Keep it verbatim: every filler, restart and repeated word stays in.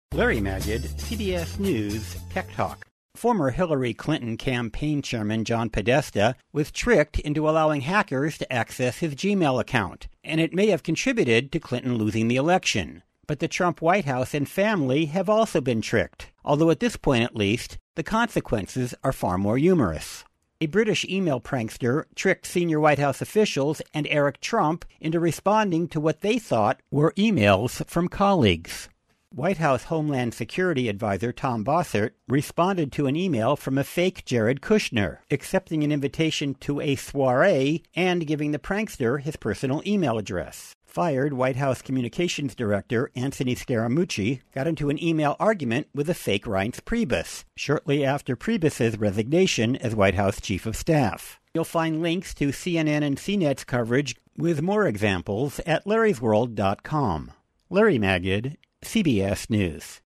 Larry Magid, C B S News Tech Talk. Former Hillary Clinton campaign chairman John Podesta was tricked into allowing hackers to access his Gmail account, and it may have contributed to Clinton losing the election. But the Trump White House and family have also been tricked, although at this point at least, the consequences are far more humorous. A British email prankster tricked senior White House officials and Eric Trump into responding to what they thought were emails from colleagues. White House Homeland Security Advisor Tom Bossert responded to an email from a fake Jared Kushner, accepting an invitation to a soiree and giving the prankster his personal email address. Fired White House Communications Director Anthony Scaramucci got into an email argument with a fake Reince Priebus, shortly after Priebus's resignation as White House Chief of Staff. You'll find links to C N N and C NET's coverage with more examples at larrys world dot com. Larry Magid, C B S News.